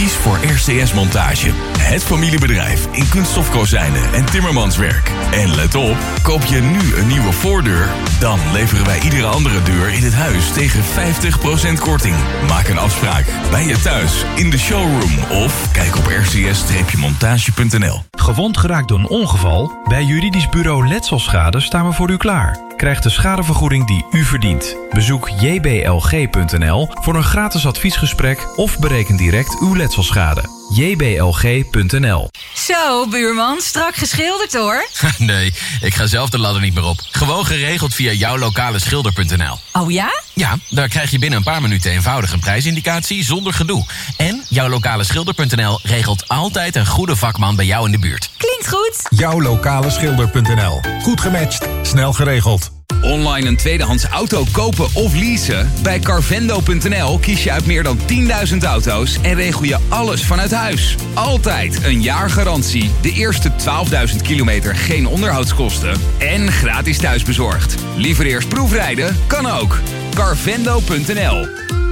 Kies voor RCS Montage. Het familiebedrijf in kunststofkozijnen en timmermanswerk. En let op, koop je nu een nieuwe voordeur, dan leveren wij iedere andere deur in het huis tegen 50% korting. Maak een afspraak bij je thuis, in de showroom of kijk op rcs-montage.nl. Gewond geraakt door een ongeval? Bij juridisch bureau Letselschade staan we voor u klaar. Krijg de schadevergoeding die u verdient. Bezoek jblg.nl voor een gratis adviesgesprek of bereken direct uw letselschade. jblg.nl. Zo, buurman, strak geschilderd hoor. Nee, ik ga zelf de ladder niet meer op. Gewoon geregeld via jouwlokaleschilder.nl. Oh ja? Ja, daar krijg je binnen een paar minuten eenvoudig een prijsindicatie zonder gedoe. En jouwlokaleschilder.nl regelt altijd een goede vakman bij jou in de buurt. Klinkt goed. Jouwlokaleschilder.nl. Goed gematcht, snel geregeld. Online een tweedehands auto kopen of leasen? Bij Carvendo.nl kies je uit meer dan 10.000 auto's en regel je alles vanuit huis. Altijd een jaar garantie, de eerste 12.000 kilometer geen onderhoudskosten en gratis thuisbezorgd. Liever eerst proefrijden? Kan ook. Carvendo.nl.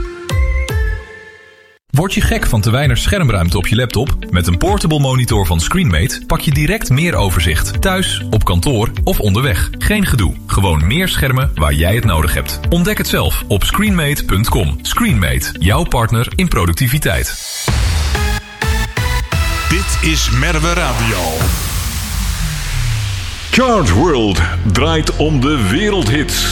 Word je gek van te weinig schermruimte op je laptop? Met een portable monitor van ScreenMate pak je direct meer overzicht. Thuis, op kantoor of onderweg. Geen gedoe. Gewoon meer schermen waar jij het nodig hebt. Ontdek het zelf op screenmate.com. ScreenMate, jouw partner in productiviteit. Dit is Merwe Radio. Chart World draait om de wereldhits.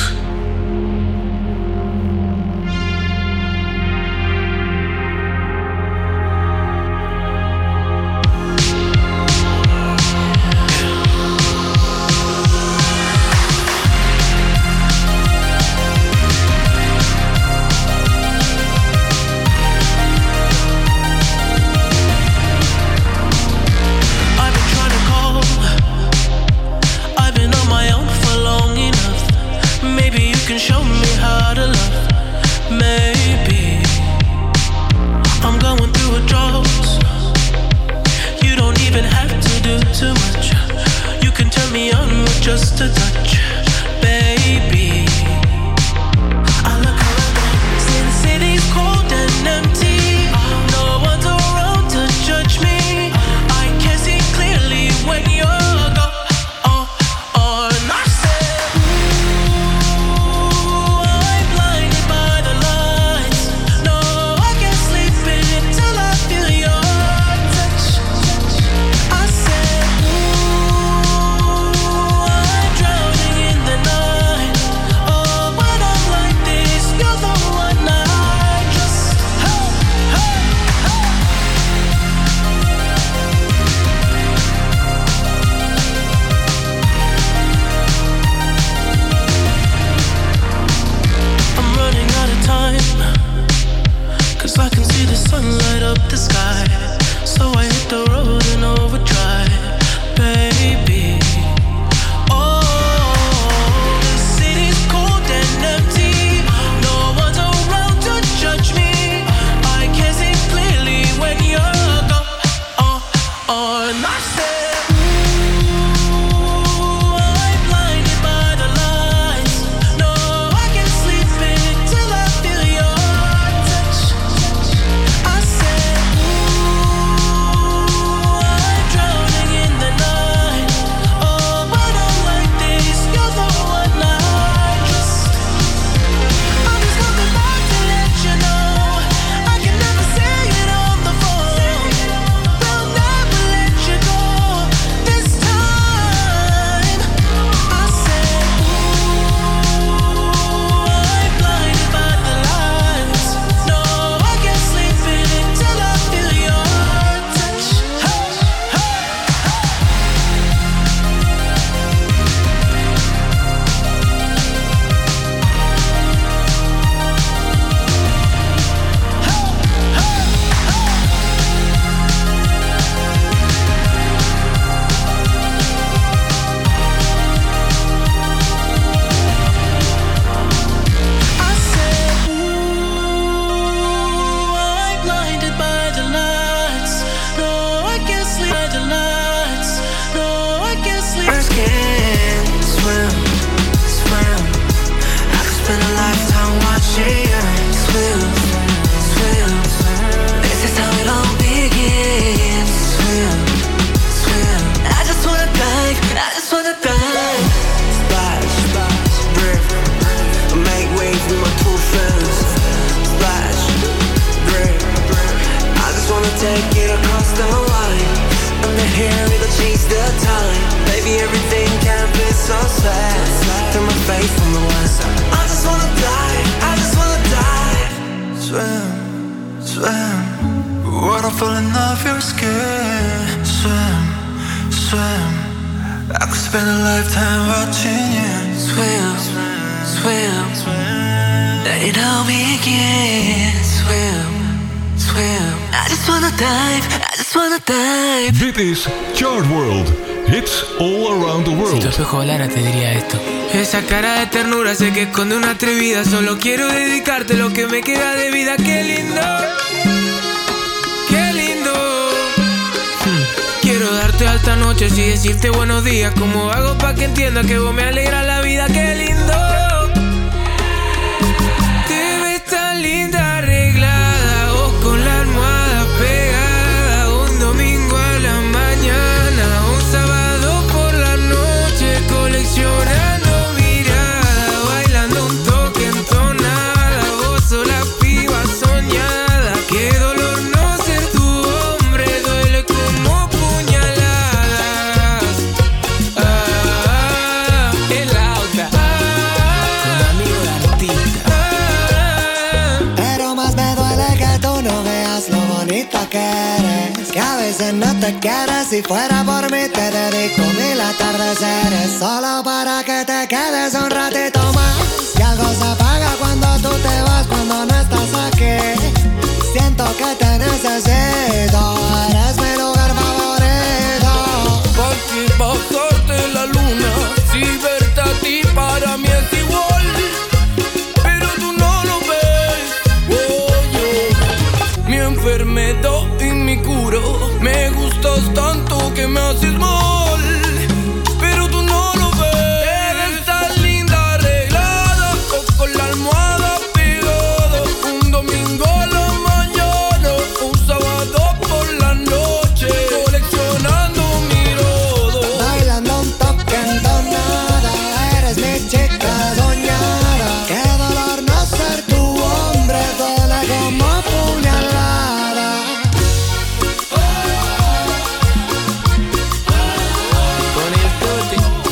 Drown take it across the line. Under here we gon' chase the time. Baby, everything can be so sad. Turn my face from the west. I just wanna die, I just wanna die. Swim, swim. Waterfall off your skin. Swim, swim. I could spend a lifetime watching you. Swim, swim, swim. They know me again. Swim, swim. I just wanna dive, I just wanna dive. Dit is Chart World. Hits all around the world. Si tu espejo hablara te diría esto. Esa cara de ternura sé que esconde una atrevida. Solo quiero dedicarte lo que me queda de vida. Qué lindo, qué lindo. Quiero darte alta noche y decirte buenos días. ¿Cómo hago pa' que entiendas que vos me alegras la vida? Qué lindo. Te ves tan linda arreglada, vos con la almohada pegada. Un domingo a la mañana, un sábado por la noche, coleccionando mirada, bailando un toque entonada. Vos sos la piba soñada. Qué dolor no ser tu hombre, duele como puñaladas. El auta, con amigo de artista. Pero más me duele que tú no veas lo bonita que eres. Que a veces no te quieres. Si fuera por mí te dedico 1000 atardeceres. Solo para que te quedes un ratito más. Y algo se apaga cuando tú te vas, cuando no estás aquí. Siento que te necesito. Eres mi lugar favorito. Porque bajarte la luna, si verte a ti para mí es igual. Pero tú no lo ves. Mi enfermedad y mi curo. Me gustas tanto que me haces mal. Pero tú no lo ves. Eres tan linda arreglada, con la almohada pegada. Un domingo a la mañana, un sábado por la noche, coleccionando mi rodo. Bailando un toque entonada. Eres mi chica soñada. Qué dolor no ser tu hombre, duele como puñalada. Con el tote.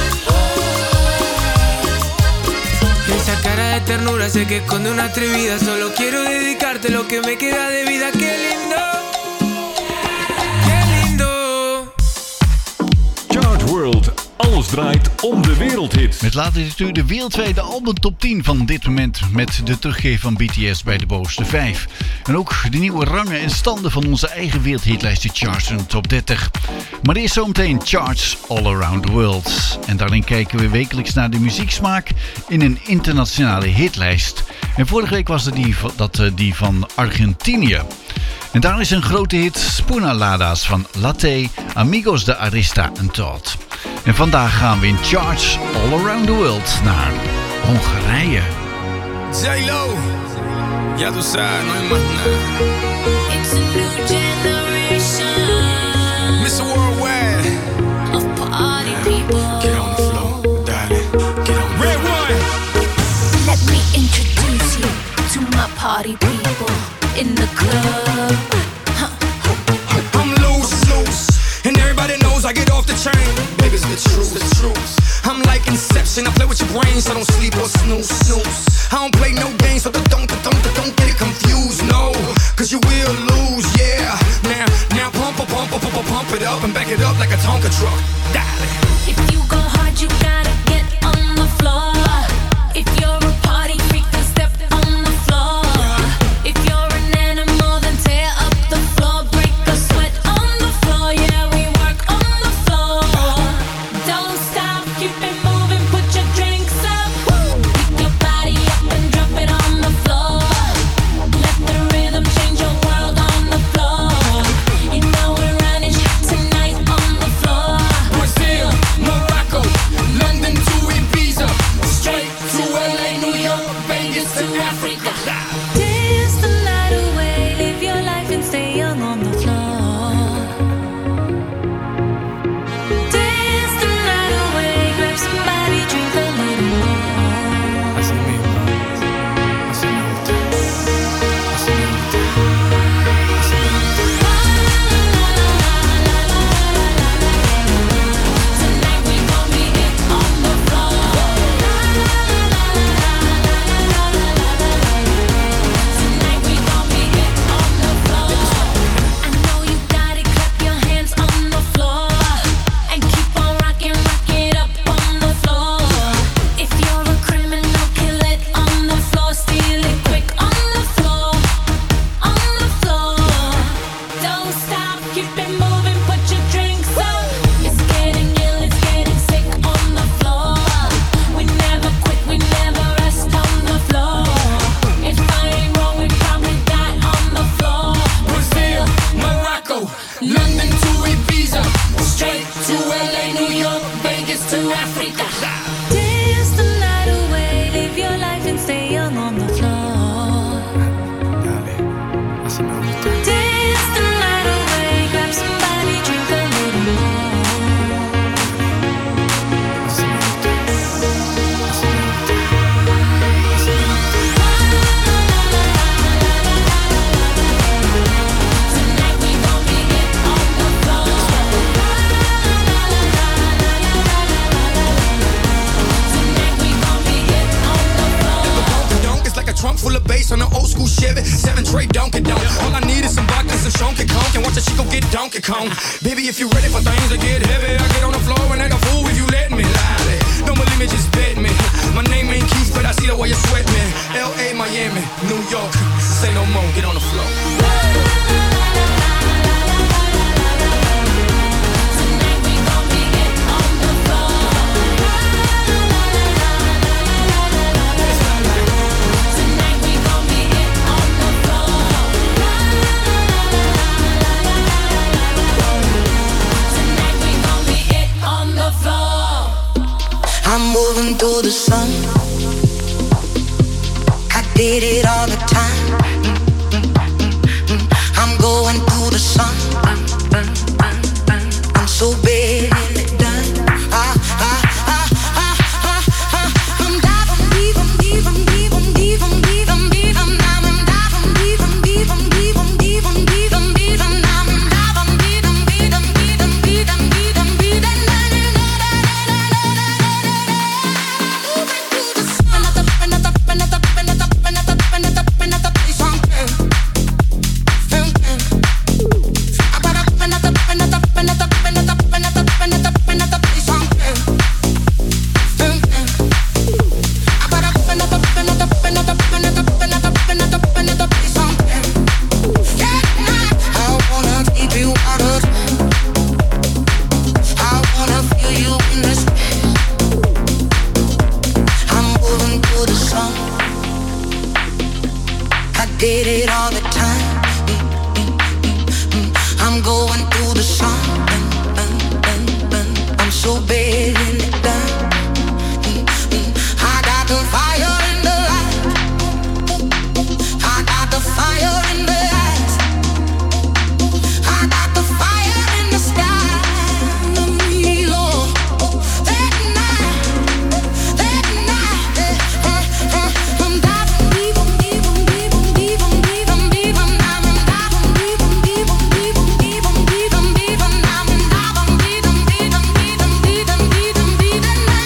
Esa cara de ternura sé que esconde una atrevida. Solo quiero dedicarte lo que me queda de vida. Qué lindo, qué lindo. Chart World. Alles draait om de wereldhit. Met later dit uur de wereldwijde albumtop 10 van dit moment met de terugkeer van BTS bij de bovenste 5. En ook de nieuwe rangen en standen van onze eigen wereldhitlijst, de charts in de top 30. Maar eerst zometeen charts all around the world. En daarin kijken we wekelijks naar de muzieksmaak in een internationale hitlijst. En vorige week was die van Argentinië. En daar is een grote hit, Spunaladas van Latte, Amigos de Arista en Todd. En vandaag gaan we in charts all around the world naar Hongarije. J-Lo, ya tú sabes, no hay más nada. It's a new generation. Mr. Worldwide. Of party people. Get on the floor, darling. Get on the Red one. Let me introduce you to my party people in the club. I'm loose, and everybody knows I get off the train. Baby, it's the truth. I'm like Inception, I play with your brain, so don't sleep or snooze. I don't play no games, so don't get it confused, no. Cause you will lose, yeah. Now pump it up and back it up like a Tonka truck. Darling. If you go hard, you gotta get on the floor. If you're a party freak, then step on the floor. If you're an animal, then tear up the floor. Break a sweat on the floor, yeah, we work on the floor. Don't stop, keep it moving, put your drinks up. Pick your body up and drop it on the floor. Let the rhythm change your world on the floor. You know we're running tonight on the floor. keep it moving, put your drinks up. It's getting ill, it's getting sick on the floor. We never quit, we never rest on the floor. If I ain't wrong, we probably die on the floor. Brazil, Morocco, London to Ibiza, straight to LA, New York, Vegas to Africa. Dance the night away, live your life and stay young on the floor. Dance the night away, grab somebody, drink a little more. Tonight we gon' be it on the floor. Tonight we gon' be it on the floor. Donk is like a trunk full of bass on an old school Chevy. 7 tray Donkey Donk. All I need is some vodka, some Donkey Kong. And watch a chico get Donkey Kong. Baby, if you're ready for things to get heavy, I get on the floor and act a fool if you let me lie. Don't believe me, just bet me. My name ain't Keith, but I see the way you sweat me. L.A., Miami, New York. Say no more, get on the floor. Tonight we gon' be it on the floor. Tonight we gon' be it on the floor. Tonight we gon' be it on the floor. I'm moving through the sun. I did it all the time. I'm going through the sun. I'm so bad and it done. I'm diving deep, I'm deep, I'm deep, I'm deep, I'm deep, I'm deep, I'm diving deep, I'm deep, I'm deep, I'm deep, I'm deep, I'm deep, I'm diving deep, I'm deep, I'm deep, I'm deep, I'm deep, I'm deep, did it all the time. I'm going through the sun. I'm so bad and it done. I got the fire in the light. I got the fire in the eyes. I got the fire in the sky. Lord, that night, I'm diving deep, I'm deep, I'm deep, I'm deep, I'm deep, I'm deep, I'm diving deep, I'm deep, I'm deep, I'm deep, I'm deep, I'm deep, I'm diving deep, I'm deep, I'm deep, I'm deep, I'm deep, I'm deep,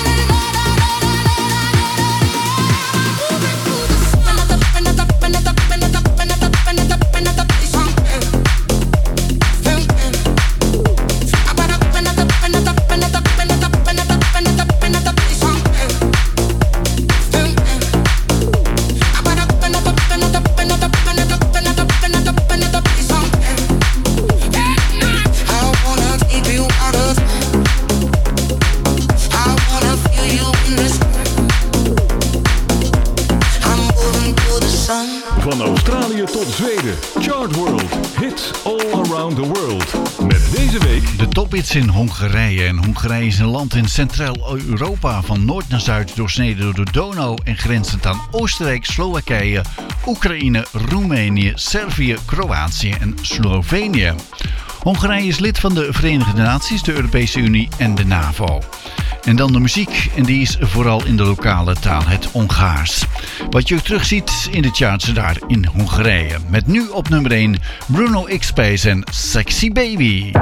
Van Australië tot Zweden. Chart World. Hits all around the world. Met deze week de tophits in Hongarije. En Hongarije is een land in Centraal-Europa, van noord naar zuid doorsneden door de Donau en grenzend aan Oostenrijk, Slowakije, Oekraïne, Roemenië, Servië, Kroatië en Slovenië. Hongarije is lid van de Verenigde Naties, de Europese Unie en de NAVO. En dan de muziek, en die is vooral in de lokale taal, het Hongaars. Wat je terugziet in de charts daar in Hongarije. Met nu op nummer 1 Bruno X-Pace en Sexy Baby.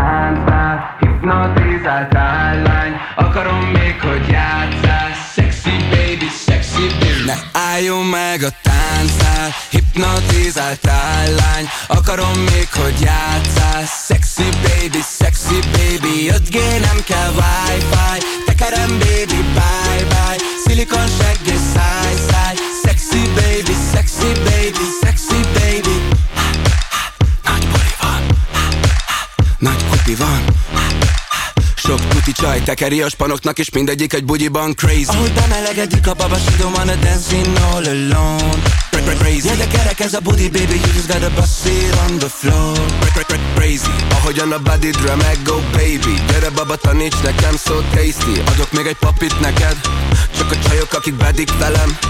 Akarom még, hogy játsszál. Sexy baby, sexy baby. Ne álljon meg a táncnál, hipnotizáltál lány. Akarom még, hogy játsszál. Sexy baby, 5G nem kell Wi-Fi. Tekerem baby, bye bye. Szilikon segg és száj. Sexy baby, sexy baby, sexy baby. Nagy buli van, Nagy kupi van. Sok tuti csaj tekeri a spanoknak, és mindegyik egy bugyiban crazy. Ahogy bemelegedik a baba, she don't wanna dancing all alone. Crazy. Yeah, de kerek ez a booty, baby, you just gotta bust it on the floor. Crazy. Ahogyan a bodydra meg go, baby. Gyere baba, taníts nekem, so tasty. Adok még egy papit neked, csak a csajok, akik bedik velem.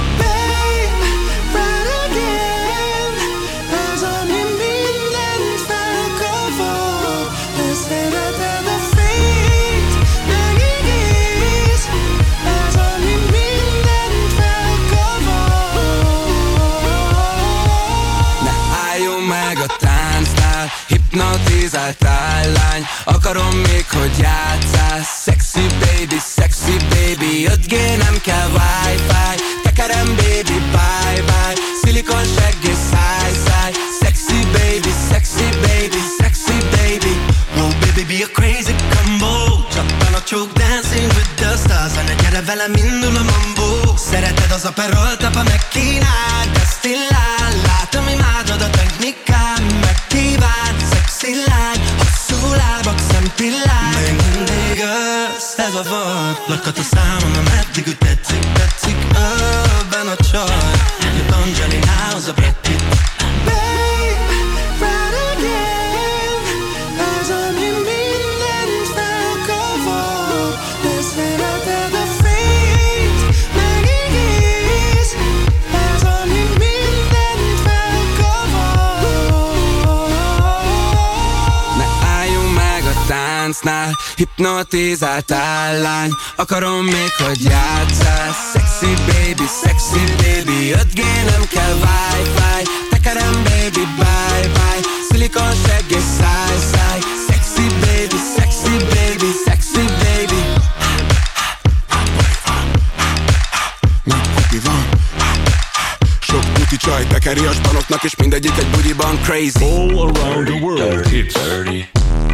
Hipnotizáltál, lány, akarom még, hogy játsszál. Sexy baby, 5G nem kell Wi-Fi. Tekerem baby, bye bye. Szilikon segg és száj. Sexy baby, oh baby, be a crazy combo. Csappan a choke dancing with the stars. Anna gyere velem, indul a mambo. Szereted az aperolt, apa megkínál. Desztillál, látom imádod a technikám. Megkíván, sexy lány, hosszú lábak, szempillák. Még mindig az, ez a van. Lakat a számom, ameddig úgy tetszik. Ben a csaj, jött Angelinához a Brad Pitt. Hipnotizáltál, lány, akarom még, hogy játsszál. Sexy baby, 5G nem kell Wi-Fi. Tekerem baby, bye bye. Szilikon segg és száj. Sexy baby. Nagy kupi van. Sok tuti csaj tekeri a spanoknak, és mindegyik egy bugyiban crazy. All around the world, it's dirty.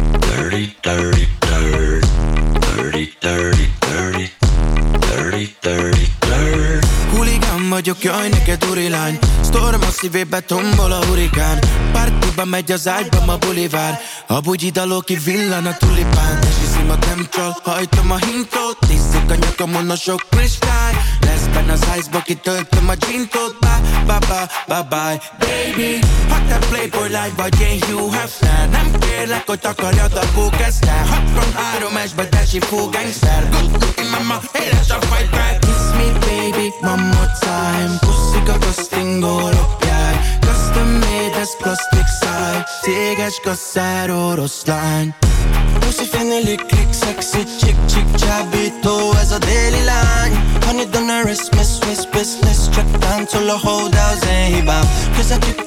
Huligán vagyok, jaj, neked urilány. Storm a szívébe, tombol a hurikán. Partiba megy az ágyba ma bulivár. A bugyidaló ki villan a tulipán. És iszimat nem csal, hajtom a hintót. Tiszik a nyakamon a sok kristály. Lesz benne az iceba, kitöltöm a gintot. Bye, baby. Ha te playboy life vagy én Hugh Hefner. Nem kérlek, hogy takarjad a bókesztel. 63-esbe desi fú gangster. Good looking mama, éles a fight back. Kiss me baby, one more time. Pussika köztingó lopjál. Custom made, ez plastic száj. Céges kasszár, oroszlány. Pussy finally click, sexy chick csábító, ez a déli lány. Honey done a wrist, miss business. Check táncol a holdhouse, én hibám. Köze tip,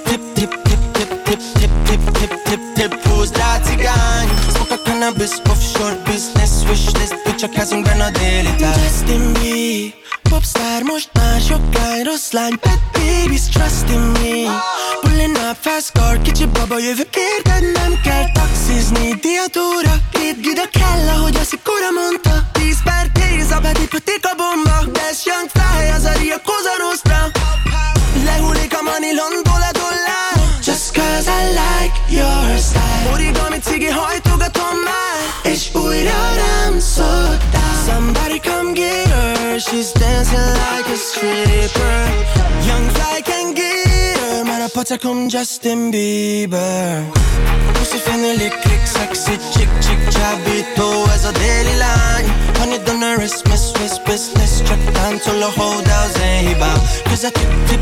húzd rá cigány. Smoke a cannabis, offshore business. Wishlist, bitch, a kezünkben a déli táj. Justin B, popstar, most már sok lány, rossz lány. Bad babies, trust in me. Pulling up fast car, kicsi baba, jövök érted, nem kell taxizni. Diadóra, két gida kell, ahogy a szikora mondta. 10 per 10, a bedipotik a bomba. Best young fly, az a Ria Cosa Nostra. Lehullik a money, London a dollár. Just cause I like your style. Origami cigi, hajtogatom már. És újra rám szóltál. Somebody come get her. She's dancing like a stripper. Young fly can get her. Man a pacakon Justin Bieber. Pussy finally click, sexy chick csábító, ez a déli lány. Honey done a wrist, miss business. Check táncol a holdhouse, én hibám. Köze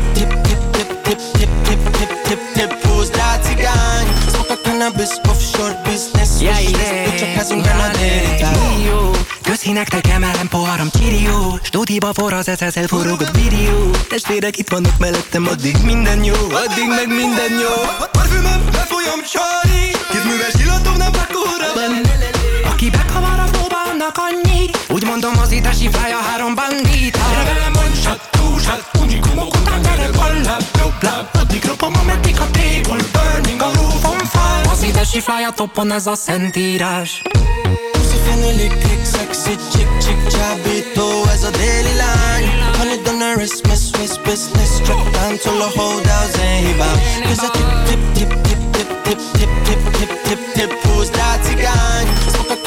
tip, húzd rá cigány. Smoke a cannabis, offshore business. Wishlist, csak kezünkben a déli táj. Köszi nektek, emelem poharam Kirió. Stúdióba forr az ezzel forrogott videó. Testvérek itt vannak mellettem, addig minden jó. Addig meg minden jó. Parfümöm, befolyom Charlie. Kézműves illatom, nem pakóra van. Aki bekavar a flóba, annak annyi. Úgy mondom, az itasi fly a 3 bandit. Gyere velem, one shot, two shot. Unyi kumok után gyere, one lap, drop lap. Addig ropom, ameddig a table burning, a roof on fire. Az itasi fly a toppon, ez a szentírás. Pussy finally click, sexy chick csábító, ez a déli lány. Honey done a wrist, miss business. Check táncol a holdhouse, én hibám. Köze tip, húzd rá cigány.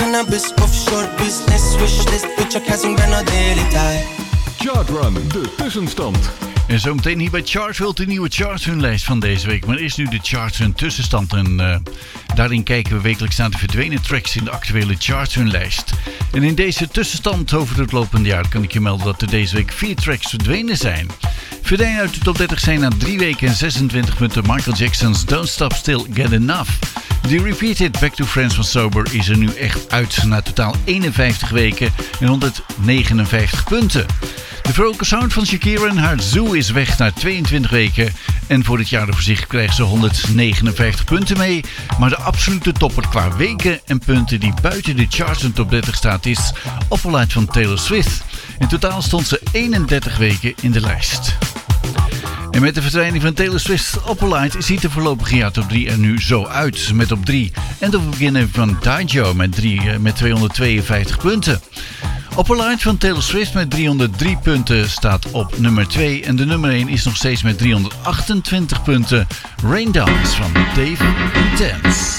cannabis, offshore business, wishlist, put your cash in ben a daily time. Chartrun, de tussenstand. En zometeen hier bij Chartworld de nieuwe Chartrun-lijst van deze week. Maar eerst nu de Chartrun tussenstand. En daarin kijken we wekelijks naar de verdwenen tracks in de actuele Chartrun-lijst. En in deze tussenstand over het lopende jaar kan ik je melden dat er deze week 4 tracks verdwenen zijn. Verdwenen uit de top 30 zijn na 3 weken en 26 punten Michael Jackson's Don't Stop Still Get Enough. Die Repeated Back to Friends van Sober is er nu echt uit na totaal 51 weken en 159 punten. De vrolijke sound van Shakira en haar Zoo is weg na 22 weken. En voor dit jaaroverzicht krijgt ze 159 punten mee. Maar de absolute topper qua weken en punten die buiten de charts en top 30 staat is Up All Night van Taylor Swift. In totaal stond ze 31 weken in de lijst. En met de verdwijning van Taylor Swift's Up All Night ziet de voorlopige jaar top 3 er nu zo uit. Met op 3 en te beginnen van Daijo met 252 punten. Up All Night van Taylor Swift met 303 punten staat op nummer 2. En de nummer 1 is nog steeds met 328 punten. Rain Dance van Dave Intense.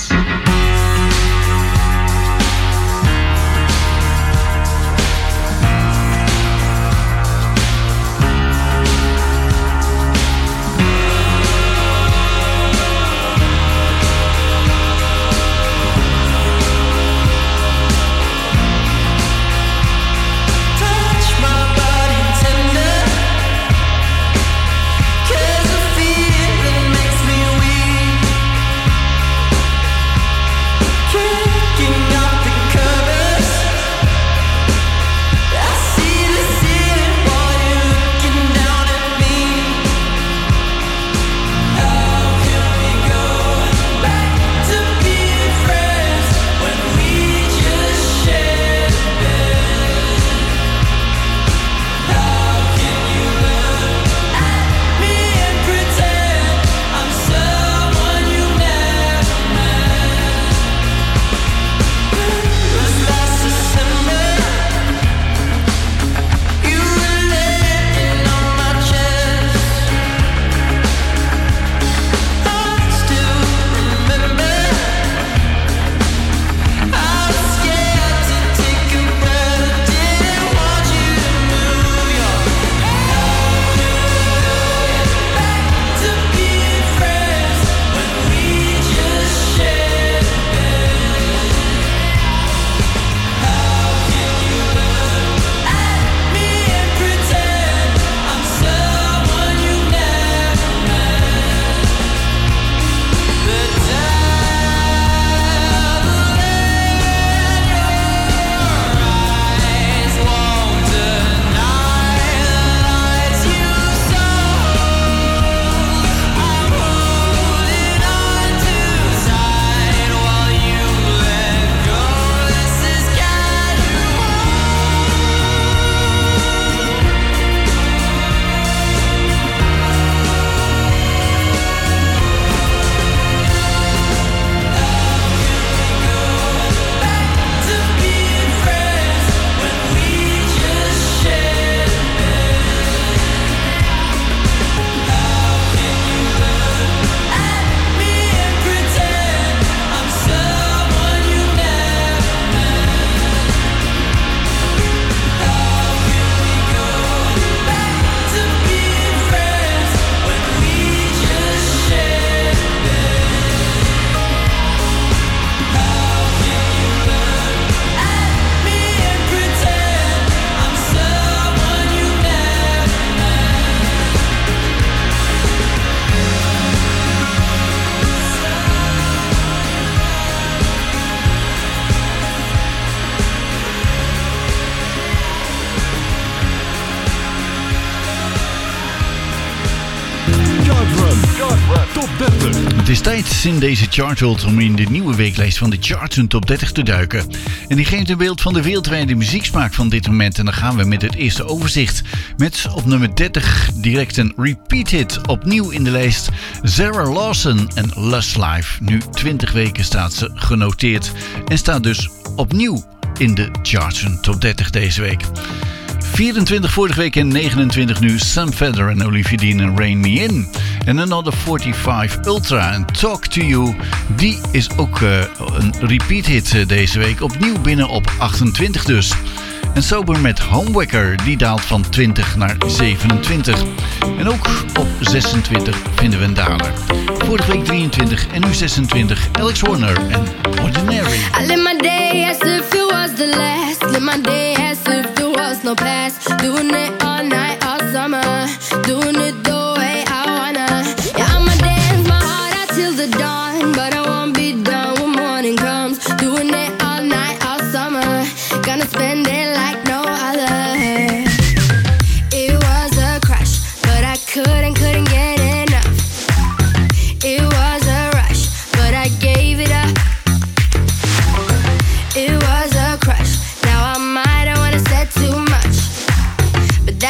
Top 30. Het is tijd in deze Chartworld om in de nieuwe weeklijst van de Charts en Top 30 te duiken. En die geeft een beeld van de wereldwijde muzieksmaak van dit moment. En dan gaan we met het eerste overzicht. Met op nummer 30 direct een repeat hit. Opnieuw in de lijst Zara Larsson en Lust Life. Nu 20 weken staat ze genoteerd. En staat dus opnieuw in de Charts en Top 30 deze week. 24 vorige week en 29 nu. Sam Federer en Olivia Dean en Rain Me In. En Another 45 Ultra en Talk To You. Die is ook een repeat hit deze week. Opnieuw binnen op 28 dus. En Sober met Homewaker, die daalt van 20 naar 27. En ook op 26 vinden we een daler. Vorige week 23 en nu 26. Alex Warner en Ordinary. I live my day as if it was the last. Live my day as if there was no past. Doing it all night, all summer. Doing it the way I wanna. Yeah, I'ma dance my heart out till the dawn. But I won't be done when morning comes. Doing it all night, all summer. Gonna spend it like no other. It was a crush, but I couldn't get enough. It was a rush, but I gave it up. It was a crush, now I might have wanna said too much. But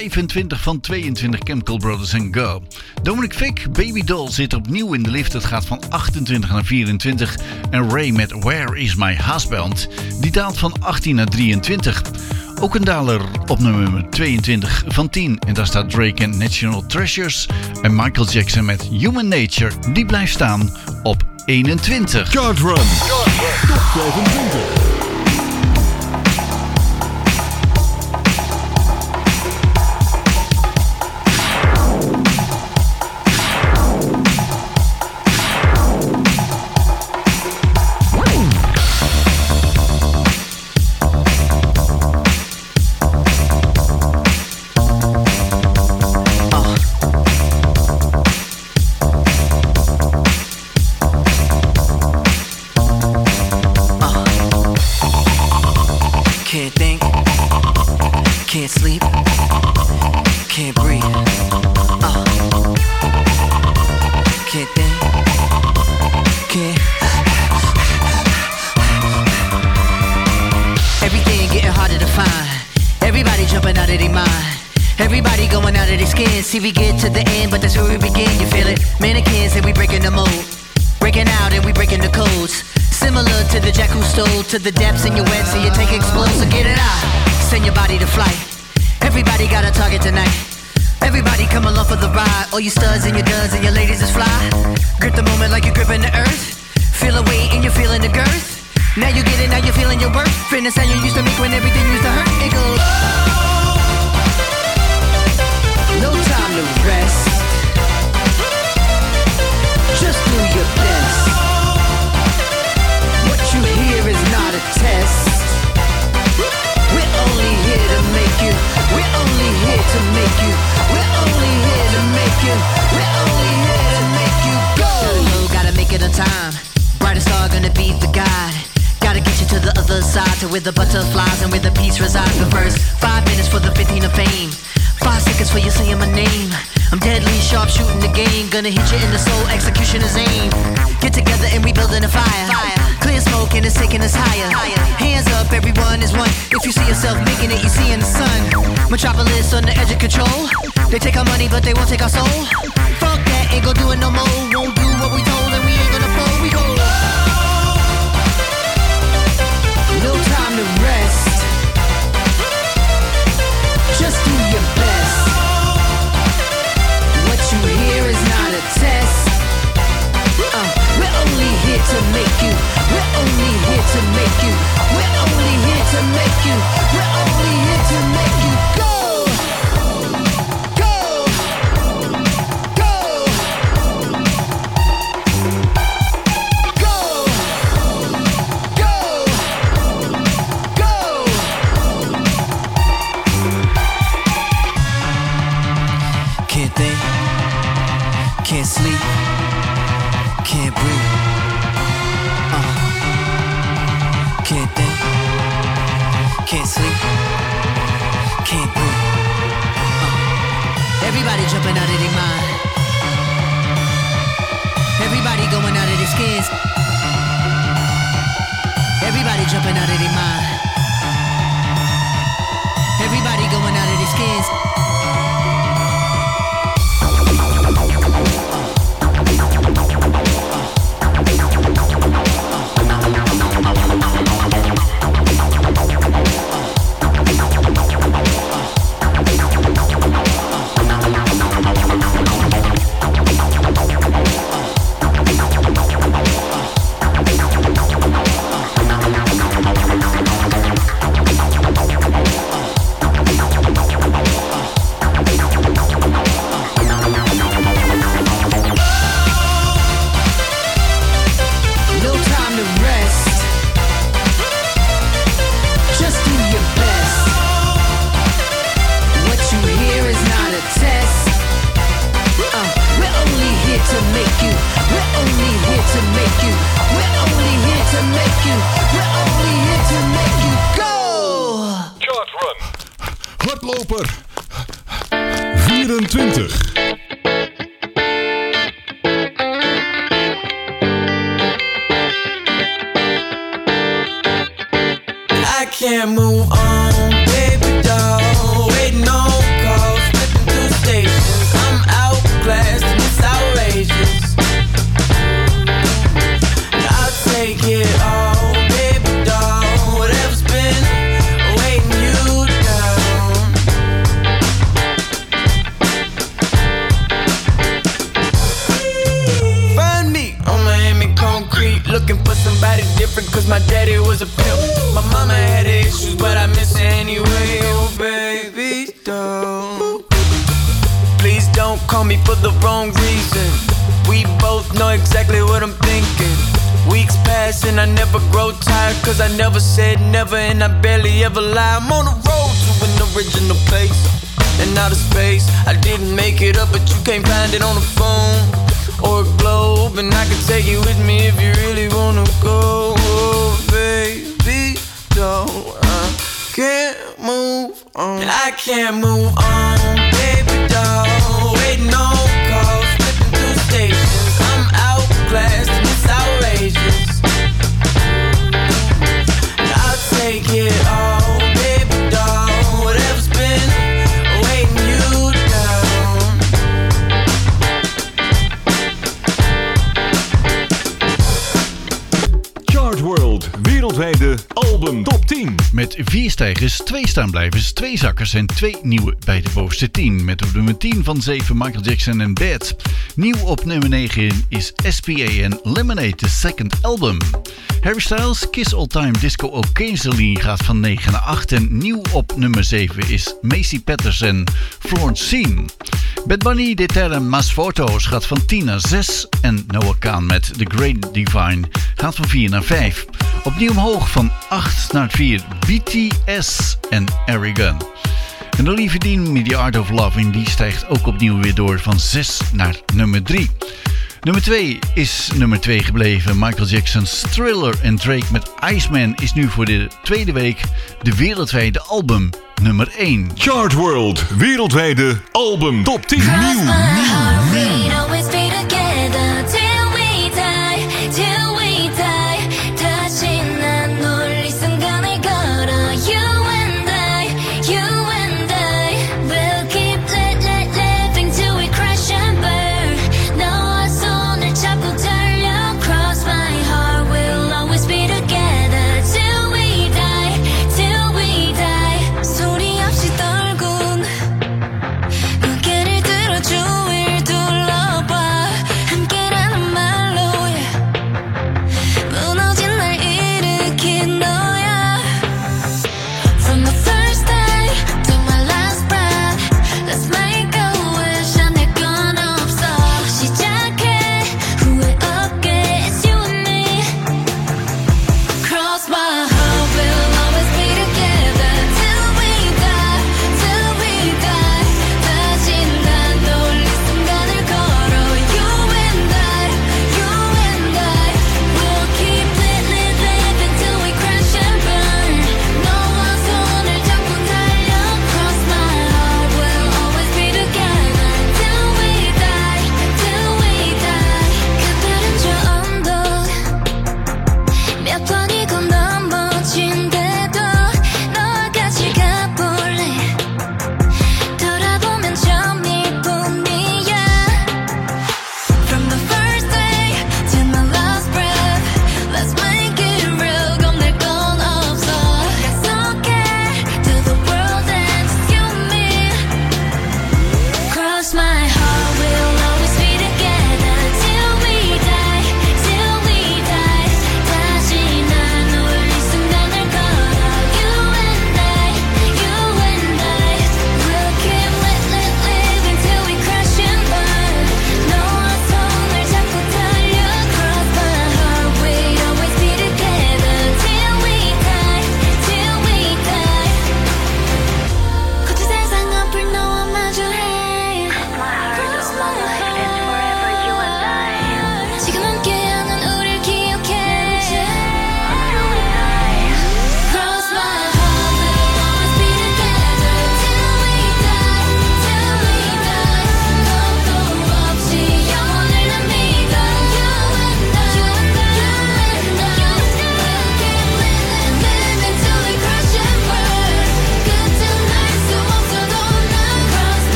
25 van 22 Chemical Brothers and Go. Dominic Fick, Baby Doll zit opnieuw in de lift. Het gaat van 28 naar 24. En Ray met Where Is My Husband, die daalt van 18 naar 23. Ook een daler op nummer 22 van 10. En daar staat Drake en National Treasures. En Michael Jackson met Human Nature, die blijft staan op 21. Chart Run. Top 25. See, we get to the end, but that's where we begin, you feel it? Mannequins and we breaking the mold, breaking out and we breaking the codes. Similar to the jack who stole to the depths in your wet, so you take explode, so get it out. Send your body to flight. Everybody got a target tonight. Everybody come along for the ride. All you studs and your duds and your ladies is fly. Grip the moment like you're gripping the earth. Feel a weight and you're feeling the girth. Now you get it, now you're feeling your worth. Fitness how you used to make when everything used to hurt. It goes. No time to rest. Just do your best. What you hear is not a test. We're only here to make you. We're only here to make you. We're only here to make you. We're only here to make you go. Gotta make it on time. Brightest star gonna be the guide. Gotta get you to the other side, to where the butterflies and where the peace resides. The first 5 minutes for the 15 of fame. 5 seconds for you saying my name. I'm deadly sharp shooting the game. Gonna hit you in the soul, execution is aim. Get together and we building a fire. Clear smoke and it's taking us higher. Hands up, everyone is one. If you see yourself making it, you see in the sun. Metropolis on the edge of control. They take our money but they won't take our soul. Fuck that, ain't gon' do it no more. Won't do what we told and we ain't gonna fold. We go. No time to rest. Just do your best. What you hear is not a test. We're only here to make you. We're only here to make you. We're only here to make you. We're only here to make you go. Go. Go. Go. Go. Go. Can't think, can't sleep, can't breathe. Can't think, can't sleep, can't breathe. Everybody jumping out of their mind. Everybody going out of their skins. Everybody jumping out of their mind. Everybody going out of their skins. Hardloper 24. I can't move on, baby doll, waiting on calls. was a pimp. My mama had issues, but I miss her anyway. Oh, baby, don't. Please don't call me for the wrong reason. We both know exactly what I'm thinking. Weeks pass and I never grow tired, cause I never said never and I barely ever lie. I'm on the road to an original place and out of space. I didn't make it up, but you can't find it on the phone or a globe, and I can take you with me if you really wanna go. Oh, baby, don't. I can't move on. I can't move on, baby, don't. Waiting on calls, flipping through stations. I'm outclassed and it's outrageous. I'll take it all, baby, doll. Whatever's been weighing you down. Chart World, wereldwijde album top 10. Met 4 stijgers, 2 staanblijvers, 2 zakkers en 2 nieuwe bij de bovenste 10. Met op nummer 10 van 7 Michael Jackson en Bad. Nieuw op nummer 9 is SPA en Lemonade, the second album. Harry Styles, Kiss All Time Disco Occasionally gaat van 9 naar 8. En nieuw op nummer 7 is Macy Petters en Florence Scene. Bad Bunny, De Terre Mas Fotos gaat van 10 naar 6. En Noah Kahan met The Great Divine gaat van 4 naar 5. Opnieuw omhoog van 8 naar 4. BTS en Eric Gunn. En Olivia Dean met The Art of Loving, die stijgt ook opnieuw weer door van 6 naar nummer 3. Nummer 2 is nummer 2 gebleven. Michael Jackson's Thriller en Drake met Iceman is nu voor de tweede week de wereldwijde album nummer 1. Chart World, wereldwijde album top 10. Nieuw. 어깨를 들어줘 일도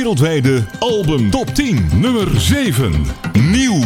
wereldwijde album top 10. Nummer 7. Nieuw.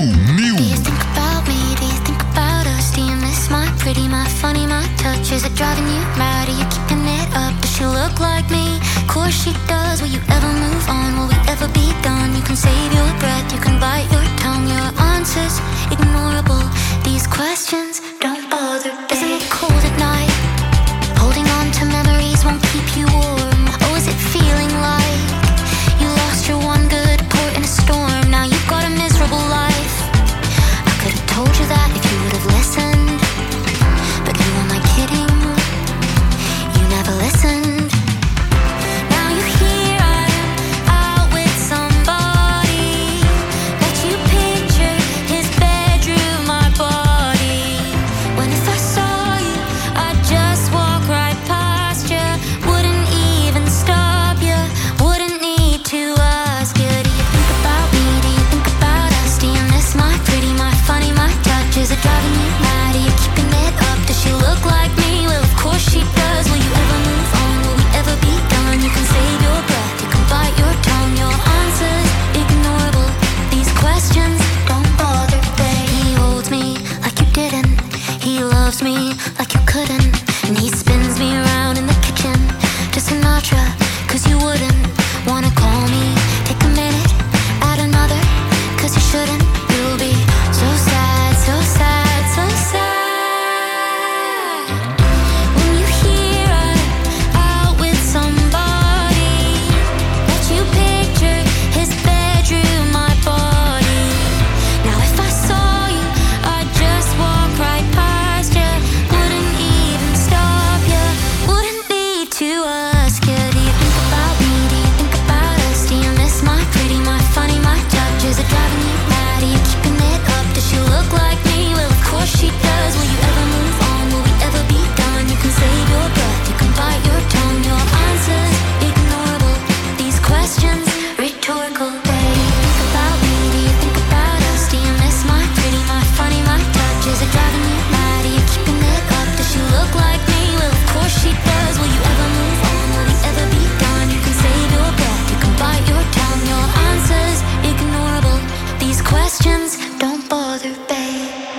Pretty, my funny, my touch. Is it driving you mad? Are you keeping it up? Does she look like me? Of course she does. Will you ever move on? Will we ever be done? You can save your breath, you can bite your tongue. Your answers ignorable. These questions don't bother. Isn't it cold at night? Holding on to memories won't keep you warm. Oh, is it feeling like you lost your one good port in a storm? Now you've got a miserable life. I could have told you that if you would have listened. But you am I kidding? You never listened. Now you hear I am out with somebody. Bet you picture his bedroom, my body. When if I saw you, I'd just walk right past you. Wouldn't even stop you. Wouldn't need to ask you. Do you think about me? Do you think about us? Do you miss my pretty, my funny, my touch? Is it driving you mad? Are you keeping it up? Does she look like me? Well, of course she does. Will you ever move on? Will we ever be done? You can save your breath, you can bite your tongue. Your answers ignorable. These questions don't bother. He holds me like you didn't. He loves me like you couldn't. And he spins me around in the kitchen to Sinatra, 'cause you wouldn't wanna call me. Take a minute, add another, 'cause you shouldn't. You'll be so sad, so sad, so sad. She does. Will you ever move on? Will we ever be done? You can save your breath, you can bite your tongue. Your answers ignorable. These questions rhetorical. Babe, think about me. Do you think about us? Do you miss my pretty, my funny, my touch? Is it driving you mad? Are you keeping it up? Does she look like me? Well, of course she does. Will you ever move on? Will we ever be done? You can save your breath, you can bite your tongue. Your answers ignorable. These questions don't bother, babe.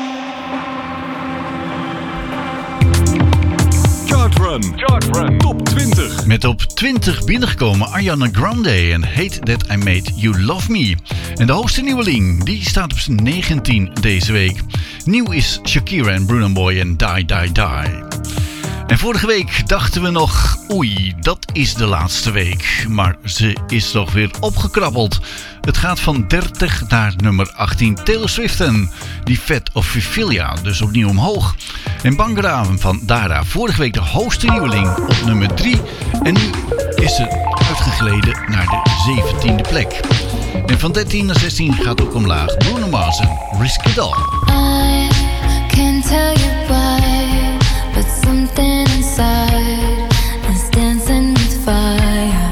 Chart Run Top 20. Met op 20 binnengekomen Ariana Grande en Hate That I Made You Love Me. En de hoogste nieuweling, die staat op zijn 19 deze week. Nieuw is Shakira en Bruno Boy en Die Die Die. En vorige week dachten we nog, oei, dat is de laatste week. Maar ze is toch weer opgekrabbeld. Het gaat van 30 naar nummer 18. Taylor Swift en die Fat of Ophelia, dus opnieuw omhoog. En Bhangra van Dara, vorige week de hoogste nieuweling op nummer 3. En nu is ze uitgegleden naar de 17e plek. En van 13 naar 16 gaat ook omlaag. Bruno Mars en Risk It All. I can't tell you why, but something inside is dancing with fire.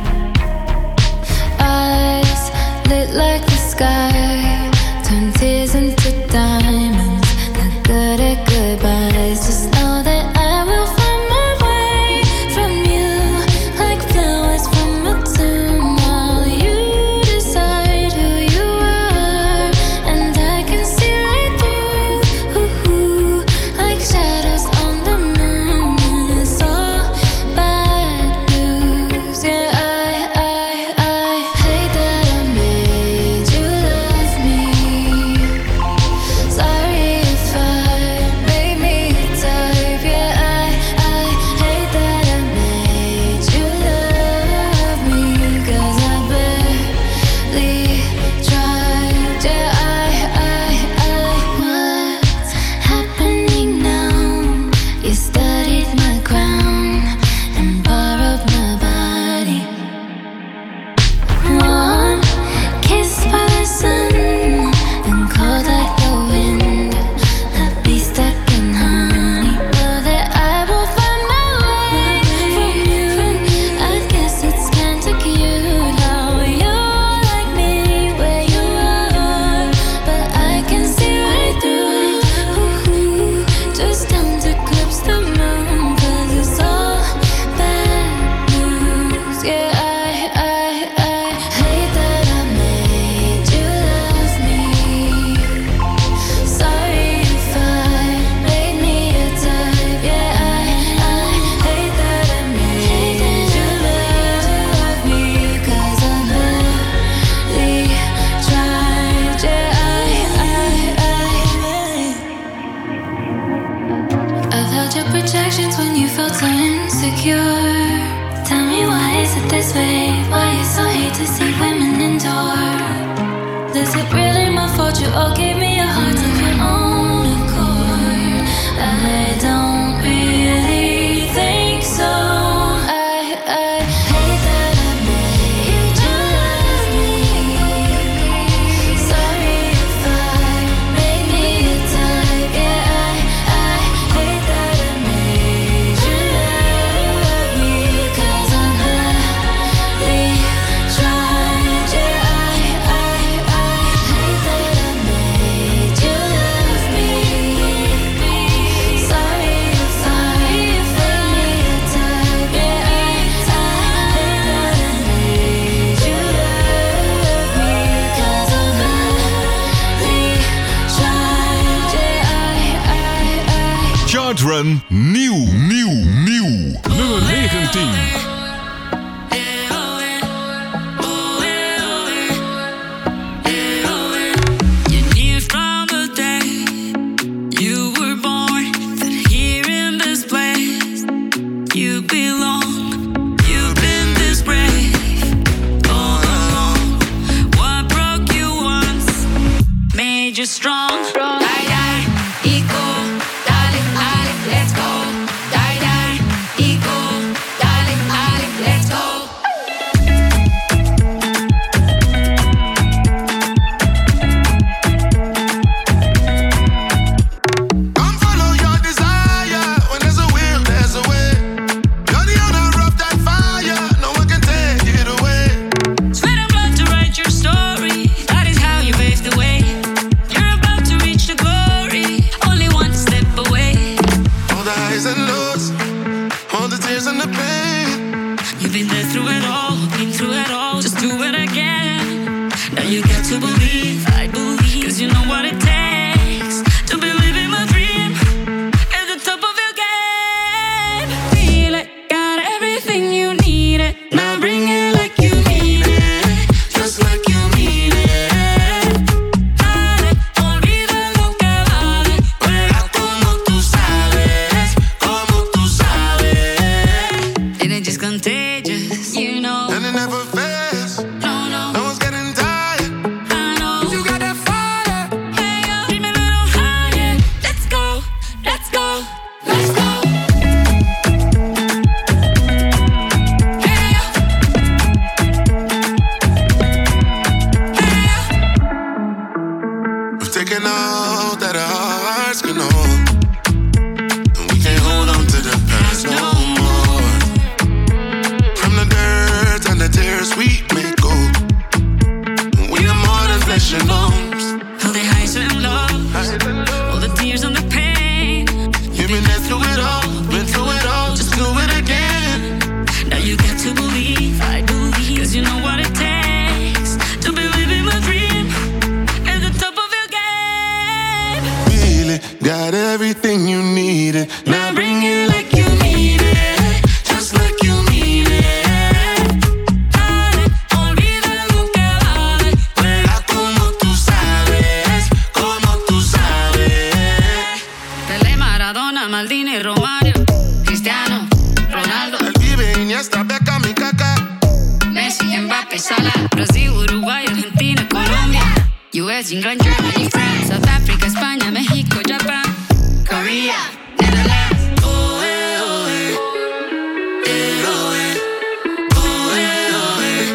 Eyes lit like the sky, turn tears into diamonds. Not good at goodbyes. Just know that I will find my way from you, like flowers from a tomb. While you decide who you are, and I can see right through, like shadows on the moon. It's all bad news. Yeah, I hate that I made you love me. Sorry if I made me die. times when you felt so insecure. Tell me why is it this way? Why you so hate to see women endure? Is it really my fault you all gave me a heart of your own accord? I don't really think so. I hate that I made you love me. Sorry if I made me a type. Yeah, I hate that I made you love me. 'Cause I'm really trying. Yeah, I hate that I made you love me. Sorry if I made me a type. Yeah, I hate that I made you love me. 'Cause I'm really trying. Yeah, Chart Run nieuw. Nummer 19. You knew from the day you were born that here in this place you belong. You've been this brave all along. What broke you once made you strong. Die, die, ego, darling, darling, let's go. Die, die, ego, darling, darling, let's go. Come follow your desire. When there's a will, there's a way. You're the owner of that fire. No one can take it away. Sweat and blood to write your story. That is how you pave the way. You're about to reach the glory. Only one step away. All the highs and lows, all the tears and the pain. You've been there through it all, been through it all. Just do it again. Now you got to believe, I believe. 'Cause you know what it takes to believe in my dream. At the top of your game. Feel it, got everything you need it. Now bring it like you mean it. Just like you mean it. Dale, olvida lo que vale. Juega como tú sabes, como tú sabes. And it's just contagious, you know. And it never fails. No, no. No one's getting tired. I know. You got that fire. Hey, yo, keep me a little higher. Let's go, let's go, let's go. Hey, yo. Hey, yo. We've taken all that our hearts can hold. And we can't hold on to the past no more. From the dirt and the tears we make gold. We are more than flesh and bones. All the highs and lows, all the tears and the pain. You've been there through it all, been through it all. Just do it again. Now you got to believe, I believe. 'Cause you know what it takes to believe in my dream. At the top of your game. Feel it, got everything you needed. Now bring it like you mean it. Just like you mean it. Dale, olvida lo que vale. Juega como tú sabes, como tú sabes. Pelé, Maradona, Maldini, Romario, Cristiano, Ronaldo, El vive Iniesta, Beckham y Kaká. Messi, Mbappé, Salah, Brasil, Uruguay, Argentina, Colombia, US, England, Germany, France, South Africa, España, México, Japan, Korea, Netherlands. Oh, eh, oh, eh. Eh, oh, eh. Oh, eh, oh, eh.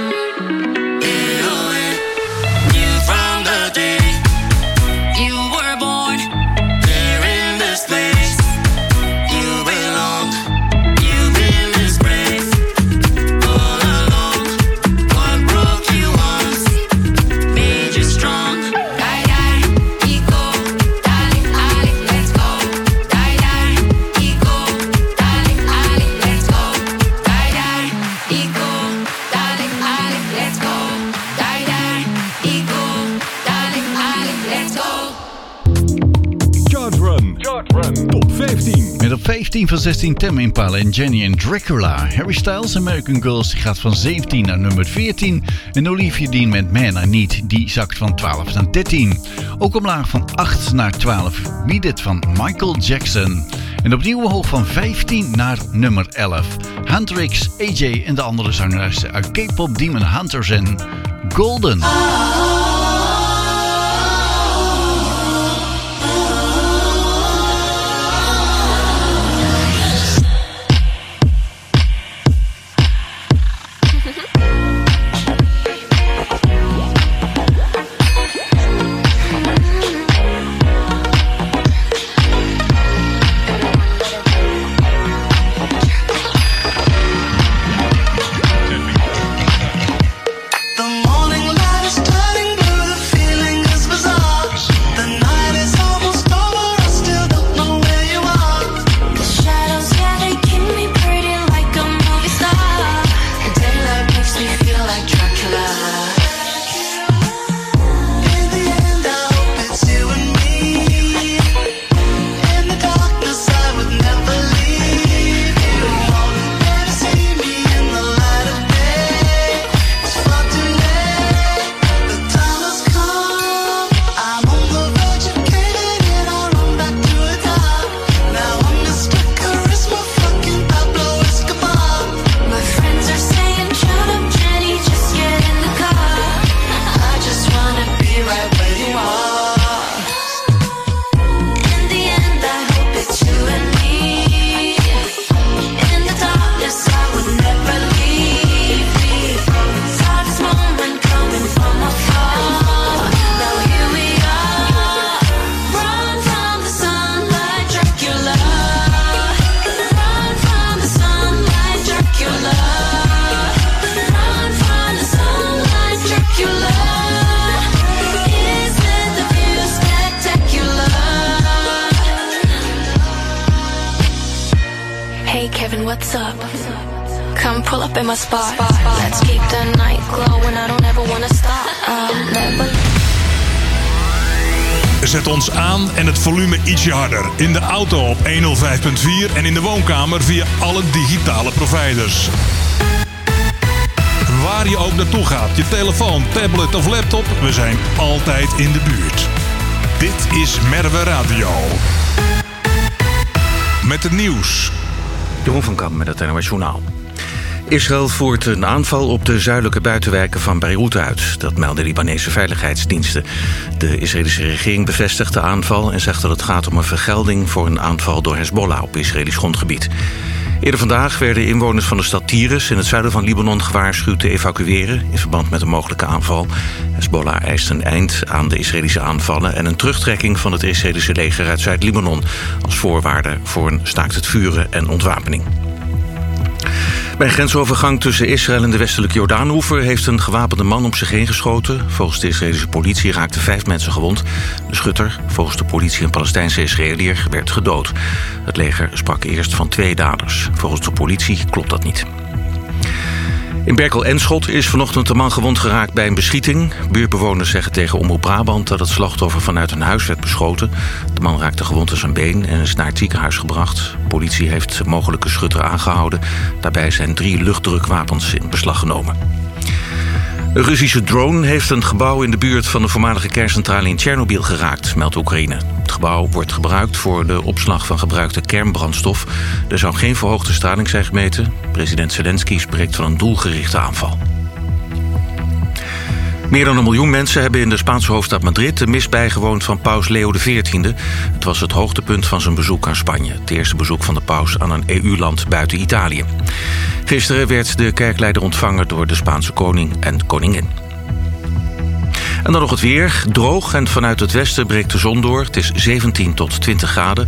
Eh, oh, eh. Knew from the day you were born Here in this place, you belong. You've been this brave all along. What broke you once made you strong. Die, die, ego, darling, darling, let's go. Die, die, ego, darling, darling, let's go. Die, die, ego, darling, darling, let's go. Die, die, ego, darling, darling, let's go. Chart Run. Top 15. Met op 15 van 16 Tame Impala en Jenny en Dracula. Harry Styles, American Girls, die gaat van 17 naar nummer 14. En Olivia Dean met Man I Need, die zakt van 12 naar 13. Ook omlaag van 8 naar 12. Beat It van Michael Jackson. En opnieuw omhoog van 15 naar nummer 11. Huntrix, AJ en de andere zangeressen uit K-pop Demon Hunters en Golden. what's up? Come pull up in my spot. Let's keep the night glowing. I don't ever wanna stop. Zet ons aan en het volume ietsje harder. In de auto op 105.4 en in de woonkamer via alle digitale providers. Waar je ook naartoe gaat, je telefoon, tablet of laptop, we zijn altijd in de buurt. Dit is Merwe Radio. Met het nieuws. Jeroen van Kamp met het NOS Journaal. Israël voert een aanval op de zuidelijke buitenwijken van Beirut uit. Dat melden Libanese veiligheidsdiensten. De Israëlische regering bevestigt de aanval en zegt dat het gaat om een vergelding voor een aanval door Hezbollah op Israëlisch grondgebied. Eerder vandaag werden inwoners van de stad Tyrus in het zuiden van Libanon gewaarschuwd te evacueren in verband met een mogelijke aanval. Hezbollah eist een eind aan de Israëlische aanvallen en een terugtrekking van het Israëlische leger uit Zuid-Libanon als voorwaarde voor een staakt het vuren en ontwapening. Bij een grensovergang tussen Israël en de westelijke Jordaanoever heeft een gewapende man om zich heen geschoten. Volgens de Israëlische politie raakten 5 mensen gewond. De schutter, volgens de politie een Palestijnse Israëliër, werd gedood. Het leger sprak eerst van 2 daders. Volgens de politie klopt dat niet. In Berkel-Enschot is vanochtend een man gewond geraakt bij een beschieting. Buurtbewoners zeggen tegen Omroep Brabant dat het slachtoffer vanuit een huis werd beschoten. De man raakte gewond aan zijn been en is naar het ziekenhuis gebracht. Politie heeft de mogelijke schutter aangehouden. Daarbij zijn 3 luchtdrukwapens in beslag genomen. Een Russische drone heeft een gebouw in de buurt van de voormalige kerncentrale in Tsjernobyl geraakt, meldt Oekraïne. Het gebouw wordt gebruikt voor de opslag van gebruikte kernbrandstof. Er zou geen verhoogde straling zijn gemeten. President Zelensky spreekt van een doelgerichte aanval. Meer dan 1 miljoen mensen hebben in de Spaanse hoofdstad Madrid de mis bijgewoond van paus Leo XIV. Het was het hoogtepunt van zijn bezoek aan Spanje. Het eerste bezoek van de paus aan een EU-land buiten Italië. Gisteren werd de kerkleider ontvangen door de Spaanse koning en koningin. En dan nog het weer. Droog en vanuit het westen breekt de zon door. Het is 17 tot 20 graden.